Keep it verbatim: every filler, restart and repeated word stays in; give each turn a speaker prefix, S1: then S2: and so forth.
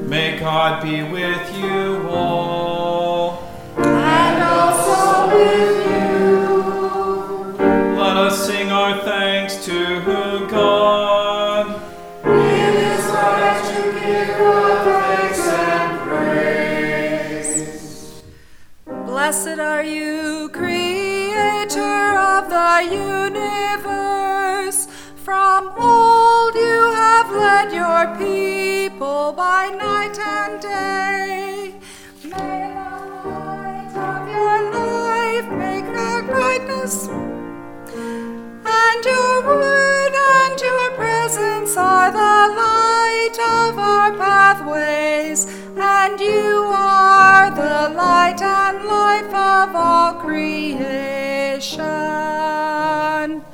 S1: May God be with you all.
S2: And also with you.
S1: Let us sing our thanks to God.
S2: It is right to give God thanks and praise. Blessed are you, Creator of the universe. From old you have led your people by night and day. May the light of your life make their brightness, and your word and your presence are the light of our pathways, and you are the light and life of all creation.